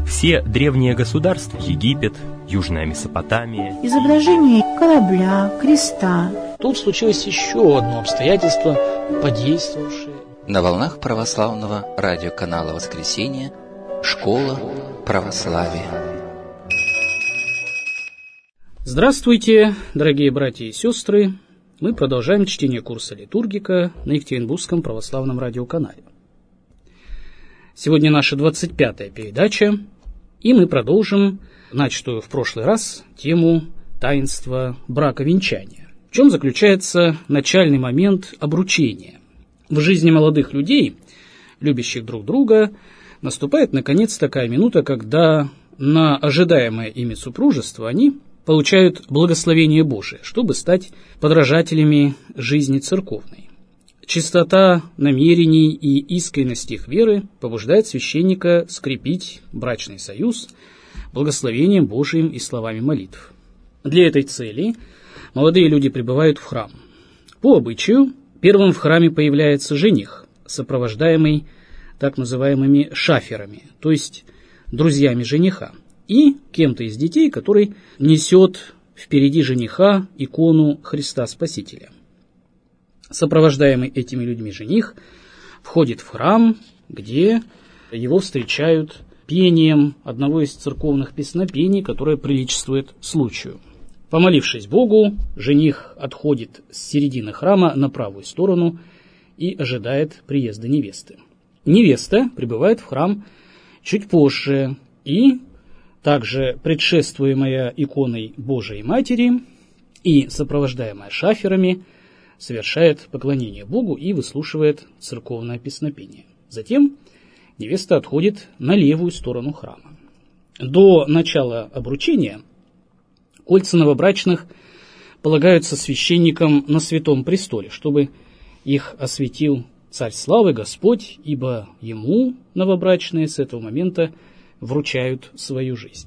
Все древние государства – Египет, Южная Месопотамия. Изображение корабля, креста. Тут случилось еще одно обстоятельство, подействовавшее. На волнах православного радиоканала «Воскресенье» «Школа православия». Здравствуйте, дорогие братья и сестры! Мы продолжаем чтение курса «Литургика» на Екатеринбургском православном радиоканале. Сегодня наша 25-я передача, и мы продолжим начатую в прошлый раз тему таинства браковенчания. В чем заключается начальный момент обручения? В жизни молодых людей, любящих друг друга, наступает наконец такая минута, когда на ожидаемое ими супружество они получают благословение Божие, чтобы стать подражателями жизни церковной. Чистота намерений и искренность их веры побуждает священника скрепить брачный союз благословением Божиим и словами молитв. Для этой цели молодые люди прибывают в храм. По обычаю, первым в храме появляется жених, сопровождаемый так называемыми шаферами, то есть друзьями жениха, и кем-то из детей, который несет впереди жениха икону Христа Спасителя. Сопровождаемый этими людьми жених входит в храм, где его встречают пением одного из церковных песнопений, которое приличествует случаю. Помолившись Богу, жених отходит с середины храма на правую сторону и ожидает приезда невесты. Невеста прибывает в храм чуть позже и, также предшествуемая иконой Божией Матери и сопровождаемая шаферами, совершает поклонение Богу и выслушивает церковное песнопение. Затем невеста отходит на левую сторону храма. До начала обручения кольца новобрачных полагаются священникам на святом престоле, чтобы их осветил Царь Славы Господь, ибо ему новобрачные с этого момента вручают свою жизнь.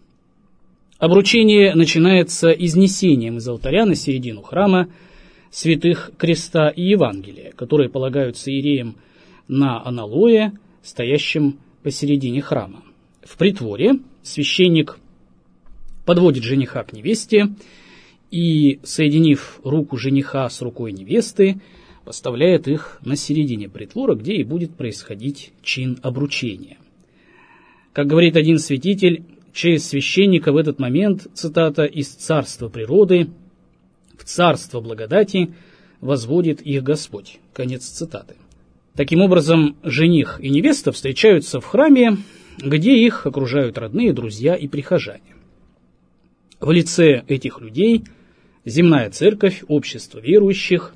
Обручение начинается изнесением из алтаря на середину храма святых креста и Евангелия, которые полагаются иереям на аналое, стоящем посередине храма. В притворе священник подводит жениха к невесте и, соединив руку жениха с рукой невесты, поставляет их на середине притвора, где и будет происходить чин обручения. Как говорит один святитель, через священника в этот момент, цитата, «из царства природы в царство благодати возводит их Господь». Конец цитаты. Таким образом, жених и невеста встречаются в храме, где их окружают родные, друзья и прихожане. В лице этих людей земная церковь, общество верующих,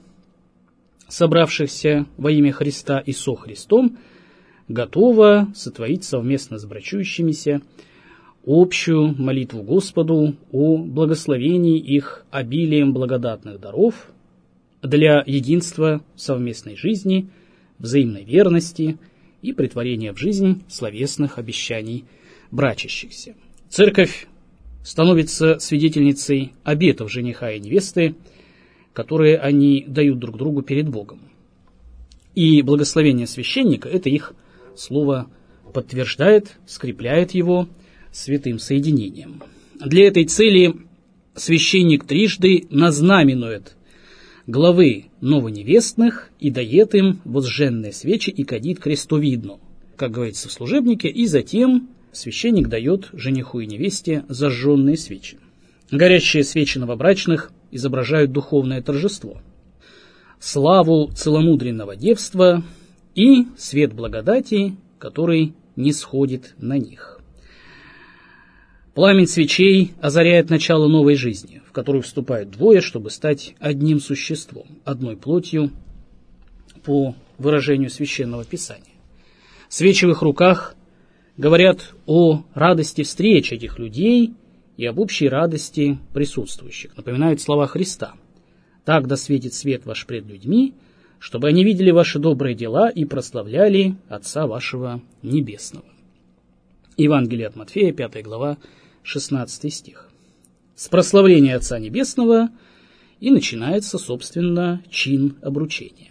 собравшихся во имя Христа и со Христом, готова сотворить совместно с брачующимися общую молитву Господу о благословении их обилием благодатных даров для единства совместной жизни, взаимной верности и претворения в жизнь словесных обещаний брачащихся. Церковь становится свидетельницей обетов жениха и невесты, которые они дают друг другу перед Богом. И благословение священника – это их слово подтверждает, скрепляет его святым соединением. Для этой цели священник трижды назнаменует главы новоневестных и дает им возжженные свечи и кадит крестовидну, как говорится в служебнике, и затем священник дает жениху и невесте зажженные свечи. Горящие свечи новобрачных изображают духовное торжество, славу целомудренного девства и свет благодати, который нисходит на них. Пламень свечей озаряет начало новой жизни, в которую вступают двое, чтобы стать одним существом, одной плотью, по выражению Священного Писания. Свечи в их руках говорят о радости встречи этих людей и об общей радости присутствующих. Напоминают слова Христа: «Так да светит свет ваш пред людьми, чтобы они видели ваши добрые дела и прославляли Отца вашего Небесного». Евангелие от Матфея, 5 глава, 16 стих. С прославления Отца Небесного и начинается, собственно, чин обручения.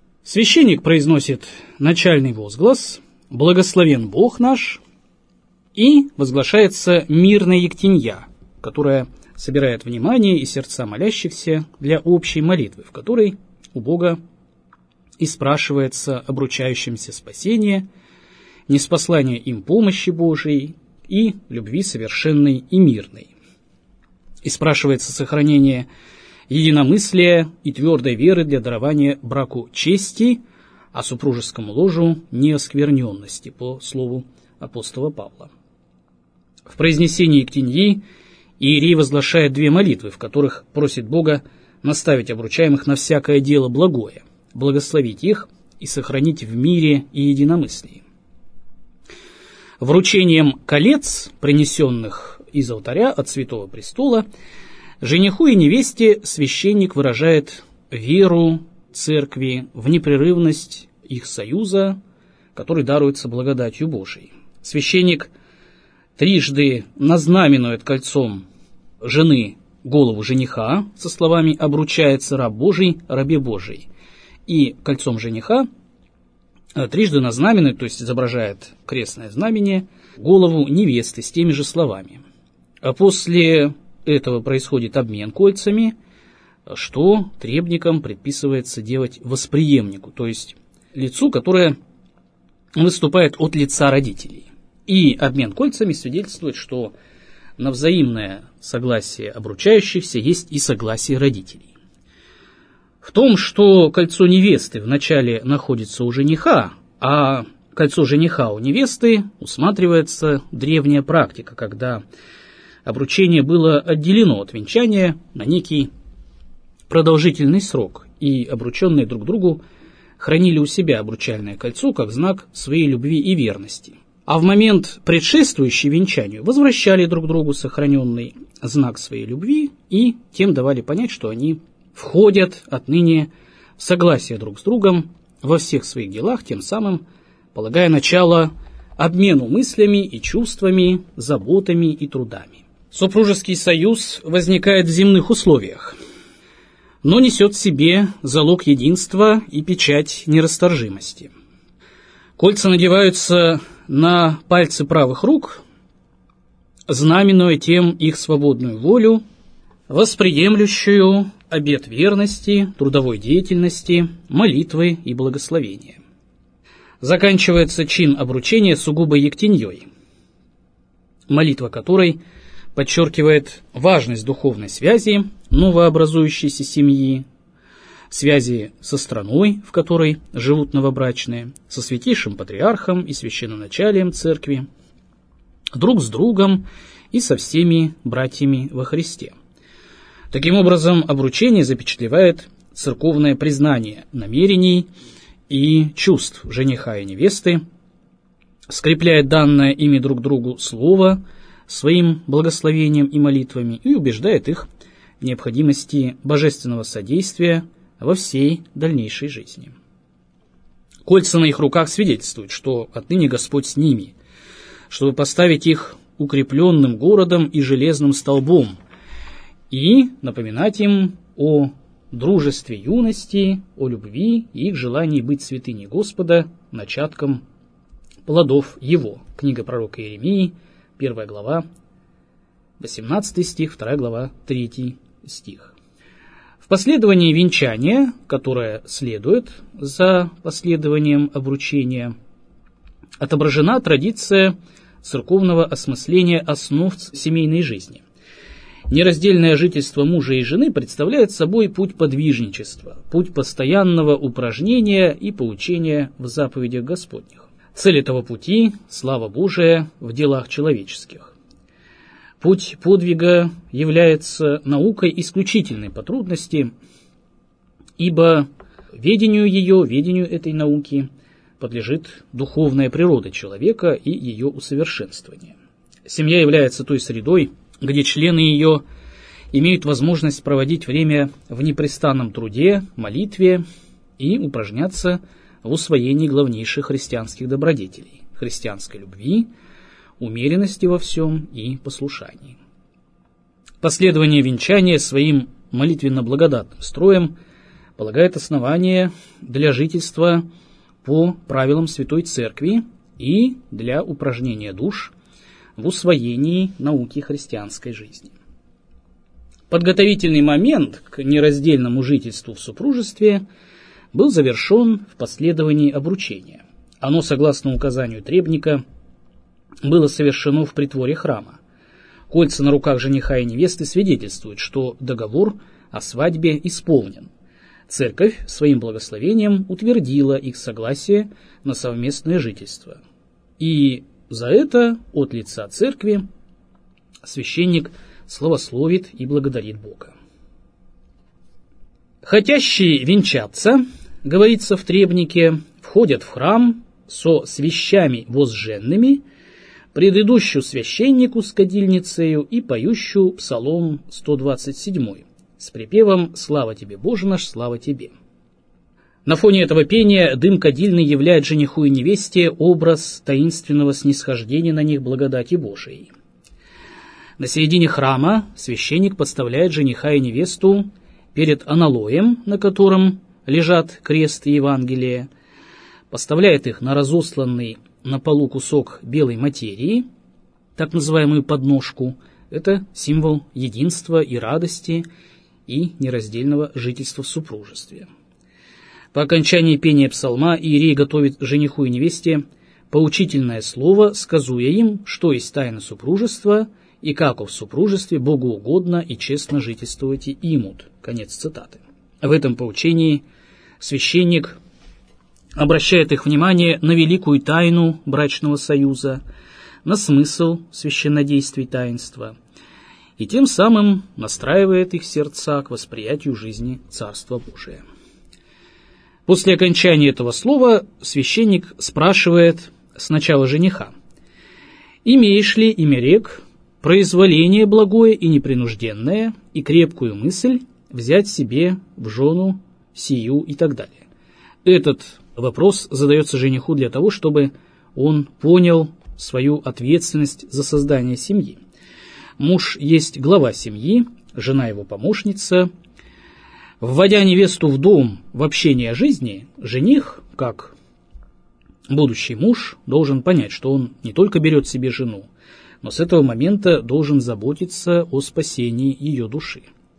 Священник произносит начальный возглас «Благословен Бог наш, И возглашается мирная ектенья, которая собирает внимание и сердца молящихся для общей молитвы, в которой у Бога и спрашивается обручающимся спасение, ниспослание им помощи Божией и любви совершенной и мирной. И спрашивается сохранение единомыслия и твердой веры для дарования браку чести, а супружескому ложу неоскверненности, по слову апостола Павла. В произнесении ектеньи иерей возглашает две молитвы, в которых просит Бога наставить обручаемых на всякое дело благое, благословить их и сохранить в мире и единомыслии. Вручением колец, принесенных из алтаря от Святого Престола, жениху и невесте священник выражает веру церкви в непрерывность их союза, который даруется благодатью Божией. Священник трижды назнаменует кольцом жены голову жениха со словами «обручается раб Божий рабе Божией», и кольцом жениха трижды назнаменует, то есть изображает крестное знамение, голову невесты с теми же словами. А после этого происходит обмен кольцами, что требникам предписывается делать восприемнику, то есть лицу, которое выступает от лица родителей. И обмен кольцами свидетельствует, что на взаимное согласие обручающихся есть и согласие родителей. В том, что кольцо невесты вначале находится у жениха, а кольцо жениха у невесты, усматривается древняя практика, когда обручение было отделено от венчания на некий продолжительный срок, и обрученные друг другу хранили у себя обручальное кольцо как знак своей любви и верности. А в момент, предшествующий венчанию, возвращали друг другу сохраненный знак своей любви и тем давали понять, что они входят отныне в согласие друг с другом во всех своих делах, тем самым полагая начало обмену мыслями и чувствами, заботами и трудами. Супружеский союз возникает в земных условиях, но несет в себе залог единства и печать нерасторжимости. Кольца надеваются на пальцы правых рук, знаменуя тем их свободную волю, восприемлющую обет верности, трудовой деятельности, молитвы и благословения. Заканчивается чин обручения сугубо ектеньей, молитва которой подчеркивает важность духовной связи новообразующейся семьи, связи со страной, в которой живут новобрачные, со святейшим патриархом и священноначалием церкви, друг с другом и со всеми братьями во Христе. Таким образом, обручение запечатлевает церковное признание намерений и чувств жениха и невесты, скрепляет данное ими друг другу слово своим благословением и молитвами и убеждает их в необходимости божественного содействия во всей дальнейшей жизни. Кольца на их руках свидетельствуют, что отныне Господь с ними, чтобы поставить их укрепленным городом и железным столбом, и напоминать им о дружестве юности, о любви и их желании быть святыней Господа, начатком плодов Его. Книга пророка Иеремии, 1 глава, 18 стих, 2 глава, 3 стих. В последовании венчания, которое следует за последованием обручения, отображена традиция церковного осмысления основ семейной жизни. Нераздельное жительство мужа и жены представляет собой путь подвижничества, путь постоянного упражнения и поучения в заповедях Господних. Цель этого пути – слава Божия в делах человеческих. Путь подвига является наукой исключительной по трудности, ибо ведению этой науки подлежит духовная природа человека и ее усовершенствование. Семья является той средой, где члены ее имеют возможность проводить время в непрестанном труде, молитве и упражняться в усвоении главнейших христианских добродетелей – христианской любви, умеренности во всем и послушании. Последование венчания своим молитвенно-благодатным строем полагает основание для жительства по правилам Святой Церкви и для упражнения душ в усвоении науки христианской жизни. Подготовительный момент к нераздельному жительству в супружестве был завершен в последовании обручения. Оно, согласно указанию требника, было совершено в притворе храма. Кольца на руках жениха и невесты свидетельствуют, что договор о свадьбе исполнен. Церковь своим благословением утвердила их согласие на совместное жительство. И за это от лица церкви священник славословит и благодарит Бога. Хотящие венчаться, говорится в требнике, входят в храм со свящами возженными, предыдущую священнику с кадильницею и поющую псалом 127 с припевом «Слава тебе, Боже наш, слава тебе». На фоне этого пения дым кадильный являет жениху и невесте образ таинственного снисхождения на них благодати Божией. На середине храма священник подставляет жениха и невесту перед аналоем, на котором лежат крест и Евангелие, поставляет их на разосланный на полу кусок белой материи, так называемую подножку. Это символ единства и радости и нераздельного жительства в супружестве. По окончании пения псалма иерей готовит жениху и невесте поучительное слово, сказуя им, что есть тайна супружества и как в супружестве богоугодно и честно жительствовать и имут. Конец цитаты. В этом поучении священник обращает их внимание на великую тайну брачного союза, на смысл священнодействий таинства, и тем самым настраивает их сердца к восприятию жизни Царства Божия. После окончания этого слова священник спрашивает сначала жениха: «Имеешь ли, имерек, произволение благое и непринужденное, и крепкую мысль взять себе в жену сию» и так далее. Этот вопрос задается жениху для того, чтобы он понял свою ответственность за создание семьи. Муж есть глава семьи, жена его помощница. Вводя невесту в дом, в общение о жизни, жених, как будущий муж, должен понять, что он не только берет себе жену, но с этого момента должен заботиться о спасении ее души.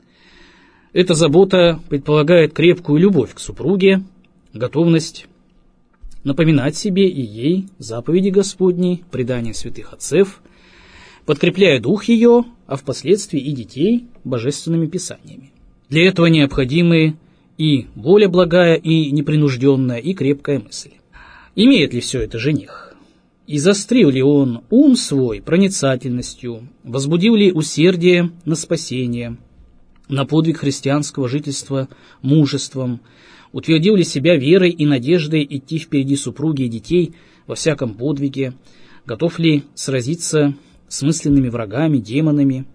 Эта забота предполагает крепкую любовь к супруге, готовность напоминать себе и ей заповеди Господни, предания святых отцев, подкрепляя дух ее, а впоследствии и детей божественными писаниями. Для этого необходимы и воля благая, и непринужденная, и крепкая мысль. Имеет ли все это жених? И заострил ли он ум свой проницательностью, возбудил ли усердие на спасение, на подвиг христианского жительства мужеством, утвердил ли себя верой и надеждой идти впереди супруги и детей во всяком подвиге, готов ли сразиться с мысленными врагами, демонами.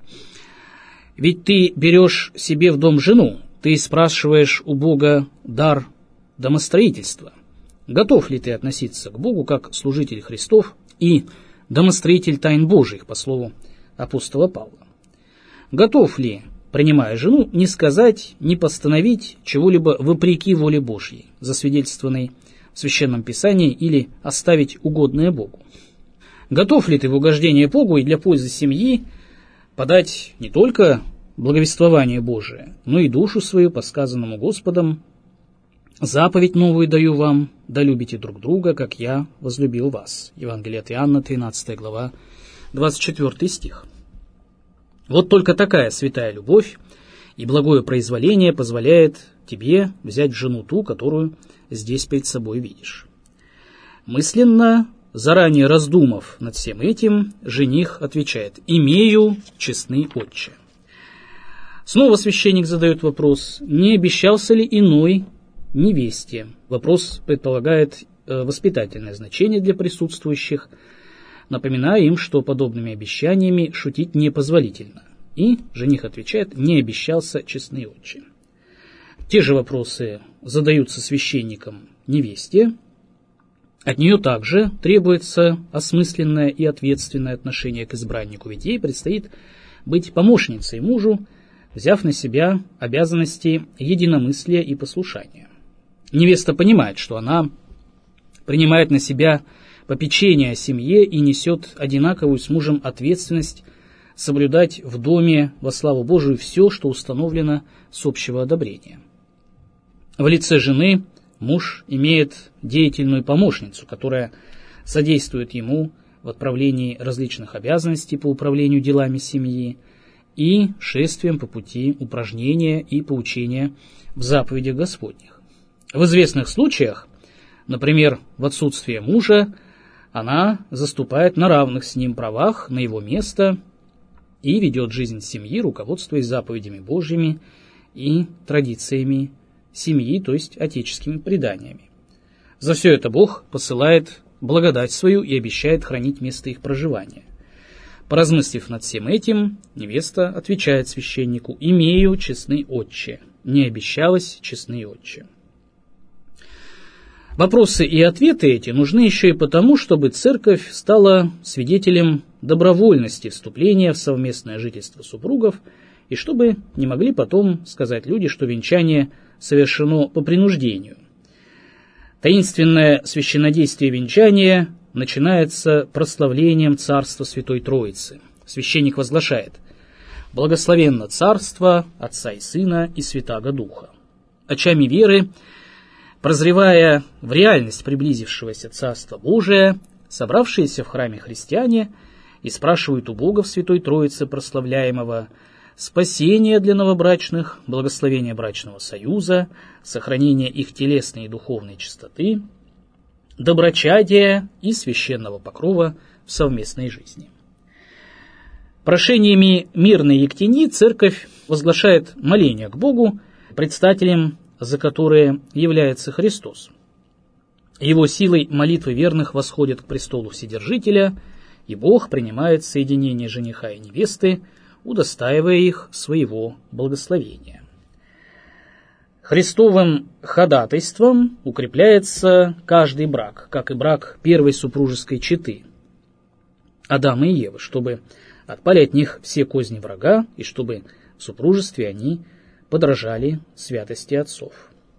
Ведь ты берешь себе в дом жену, ты спрашиваешь у Бога дар домостроительства. Готов ли ты относиться к Богу как служитель Христов и домостроитель тайн Божьих, по слову апостола Павла? Готов ли, принимая жену, не сказать, не постановить чего-либо вопреки воле Божьей, засвидетельствованной в Священном Писании, или оставить угодное Богу? Готов ли ты в угождение Богу и для пользы семьи подать не только благовествование Божие, но и душу свою по сказанному Господом: «Заповедь новую даю вам, да любите друг друга, как я возлюбил вас». Евангелие от Иоанна, 13 глава, 24 стих. Вот только такая святая любовь и благое произволение позволяет тебе взять в жену ту, которую здесь перед собой видишь. Мысленно, заранее раздумав над всем этим, жених отвечает: «Имею, честный отче». Снова священник задает вопрос: не обещался ли иной невесте? Вопрос предполагает воспитательное значение для присутствующих, напоминая им, что подобными обещаниями шутить непозволительно. И жених отвечает: не обещался, честный отче. Те же вопросы задаются священникам невесте. От нее также требуется осмысленное и ответственное отношение к избраннику, ведь ей предстоит быть помощницей мужу, взяв на себя обязанности единомыслия и послушания. Невеста понимает, что она принимает на себя попечение о семье и несет одинаковую с мужем ответственность соблюдать в доме во славу Божию все, что установлено с общего одобрения. В лице жены муж имеет деятельную помощницу, которая содействует ему в отправлении различных обязанностей по управлению делами семьи и шествием по пути упражнения и поучения в заповедях Господних. В известных случаях, например, в отсутствие мужа, она заступает на равных с ним правах на его место и ведет жизнь семьи, руководствуясь заповедями Божьими и традициями семьи, то есть отеческими преданиями. За все это Бог посылает благодать свою и обещает хранить место их проживания. Поразмыслив над всем этим, невеста отвечает священнику: «Имею, честный отче, не обещалось, честный отче». Вопросы и ответы эти нужны еще и потому, чтобы церковь стала свидетелем добровольности вступления в совместное жительство супругов, и чтобы не могли потом сказать люди, что венчание совершено по принуждению. Таинственное священнодействие венчания начинается прославлением Царства Святой Троицы. Священник возглашает: «Благословенно Царство Отца и Сына и Святаго Духа». Очами веры, прозревая в реальность приблизившегося Царства Божия, собравшиеся в храме христиане и спрашивают у Бога в Святой Троице прославляемого спасение для новобрачных, благословение брачного союза, сохранение их телесной и духовной чистоты, доброчадия и священного покрова в совместной жизни. Прошениями мирной Ектени церковь возглашает моление к Богу, предстателем за которые является Христос. Его силой молитвы верных восходят к престолу Вседержителя, и Бог принимает соединение жениха и невесты, удостаивая их своего благословения. Христовым ходатайством укрепляется каждый брак, как и брак первой супружеской четы, Адама и Евы, чтобы отпали от них все козни врага, и чтобы в супружестве они подражали святости отцов.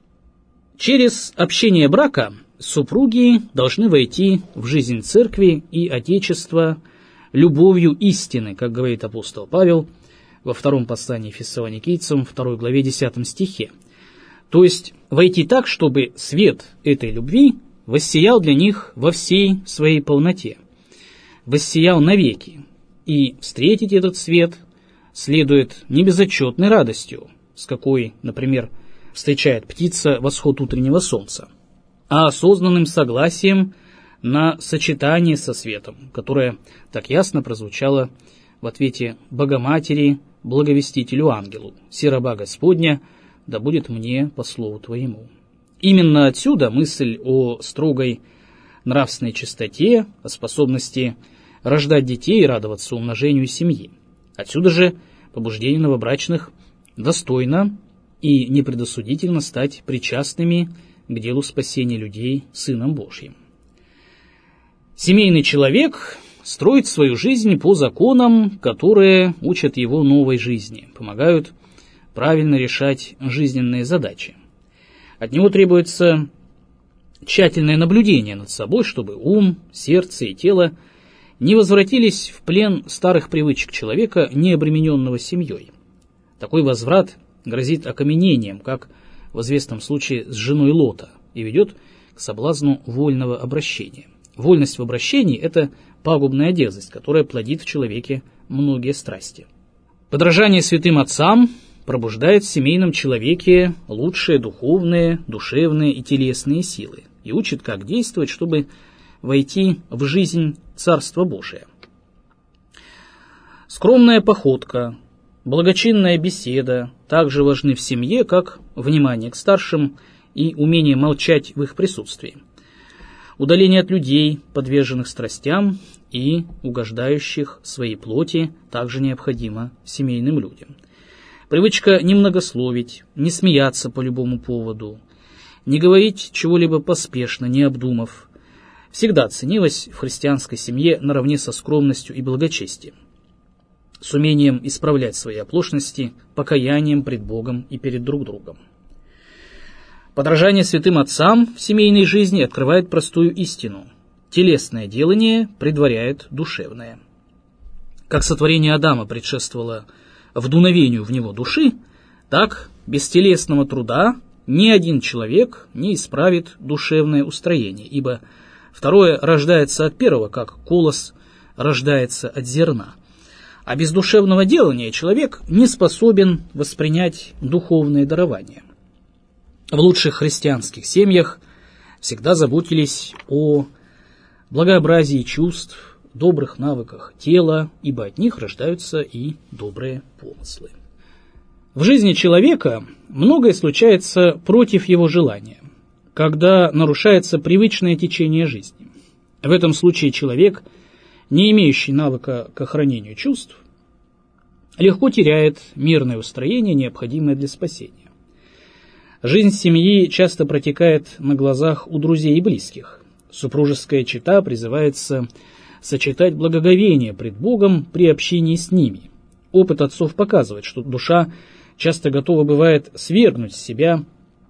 Через общение брака супруги должны войти в жизнь церкви и Отечества любовью истины, как говорит апостол Павел во втором послании Фессалоникийцам, 2 главе 10 стихе. То есть войти так, чтобы свет этой любви воссиял для них во всей своей полноте, воссиял навеки, и встретить этот свет следует не безотчетной радостью, с какой, например, встречает птица восход утреннего солнца, а осознанным согласием на сочетание со светом, которое так ясно прозвучало в ответе Богоматери, благовестителю ангелу: «Се раба Господня, да будет мне по слову Твоему». Именно отсюда мысль о строгой нравственной чистоте, о способности рождать детей и радоваться умножению семьи. Отсюда же побуждение новобрачных достойно и непредосудительно стать причастными к делу спасения людей Сыном Божьим. Семейный человек строит свою жизнь по законам, которые учат его новой жизни, помогают правильно решать жизненные задачи. От него требуется тщательное наблюдение над собой, чтобы ум, сердце и тело не возвратились в плен старых привычек человека, не обремененного семьей. Такой возврат грозит окаменением, как в известном случае с женой Лота, и ведет к соблазну вольного обращения. Вольность в обращении – это пагубная дерзость, которая плодит в человеке многие страсти. Подражание святым отцам пробуждает в семейном человеке лучшие духовные, душевные и телесные силы и учит, как действовать, чтобы войти в жизнь Царства Божия. Скромная походка, благочинная беседа также важны в семье, как внимание к старшим и умение молчать в их присутствии. Удаление от людей, подверженных страстям и угождающих своей плоти, также необходимо семейным людям. Привычка не многословить, не смеяться по любому поводу, не говорить чего-либо поспешно, не обдумав, всегда ценилась в христианской семье наравне со скромностью и благочестием, с умением исправлять свои оплошности, покаянием пред Богом и перед друг другом. Подражание святым отцам в семейной жизни открывает простую истину. телесное делание предваряет душевное. Как сотворение Адама предшествовало вдуновению в него души, так без телесного труда ни один человек не исправит душевное устроение, ибо второе рождается от первого, как колос рождается от зерна. А без душевного делания человек не способен воспринять духовное дарование. В лучших христианских семьях всегда заботились о благообразии чувств, добрых навыках тела, ибо от них рождаются и добрые помыслы. В жизни человека многое случается против его желания, когда нарушается привычное течение жизни. В этом случае человек, не имеющий навыка к охранению чувств, легко теряет мирное устроение, необходимое для спасения. Жизнь семьи часто протекает на глазах у друзей и близких. Супружеская чета призывается сочетать благоговение пред Богом при общении с ними. Опыт отцов показывает, что душа часто готова бывает свергнуть с себя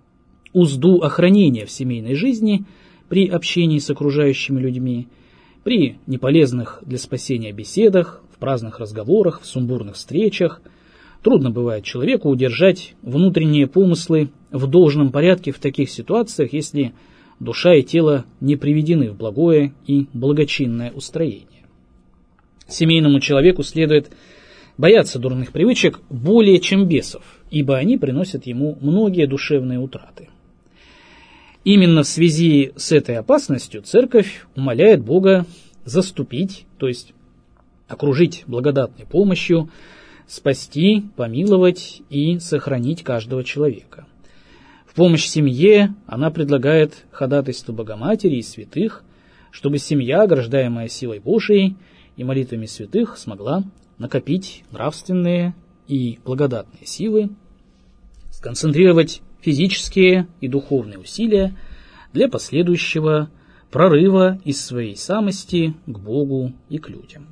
узду охранения в семейной жизни при общении с окружающими людьми, при неполезных для спасения беседах, в праздных разговорах, в сумбурных встречах. Трудно бывает человеку удержать внутренние помыслы в должном порядке в таких ситуациях, если душа и тело не приведены в благое и благочинное устроение. Семейному человеку следует бояться дурных привычек более чем бесов, ибо они приносят ему многие душевные утраты. Именно в связи с этой опасностью Церковь умоляет Бога заступить, то есть окружить благодатной помощью, спасти, помиловать и сохранить каждого человека. В помощь семье она предлагает ходатайство Богоматери и святых, чтобы семья, ограждаемая силой Божией и молитвами святых, смогла накопить нравственные и благодатные силы, сконцентрировать физические и духовные усилия для последующего прорыва из своей самости к Богу и к людям.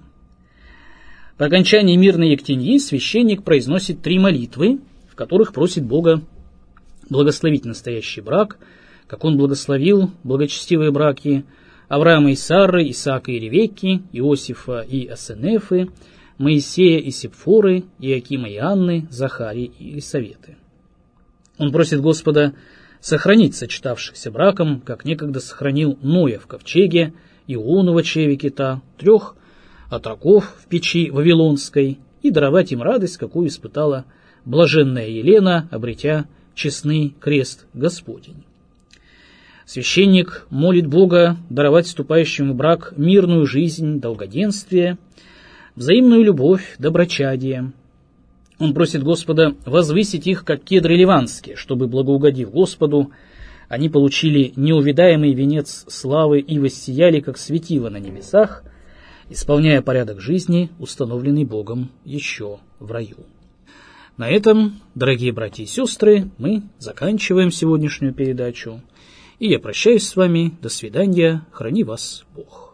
По окончании мирной ектеньи священник произносит 3 молитвы, в которых просит Бога благословить настоящий брак, как он благословил благочестивые браки Авраама и Сары, Исаака и Ревекки, Иосифа и Асенефы, Моисея и Сепфоры, Иакима и Анны, Захарии и Елисаветы. Он просит Господа сохранить сочетавшихся браком, как некогда сохранил Ноя в ковчеге, Иону в очреве кита, 3 отроков в печи Вавилонской, и даровать им радость, какую испытала блаженная Елена, обретя честный крест Господень. Священник молит Бога даровать вступающему в брак мирную жизнь, долгоденствие, взаимную любовь, доброчадие. Он просит Господа возвысить их, как кедры ливанские, чтобы, благоугодив Господу, они получили неувидаемый венец славы и воссияли, как светило на небесах, исполняя порядок жизни, установленный Богом еще в раю. На этом, дорогие братья и сестры, мы заканчиваем сегодняшнюю передачу. И я прощаюсь с вами. До свидания. Храни вас Бог.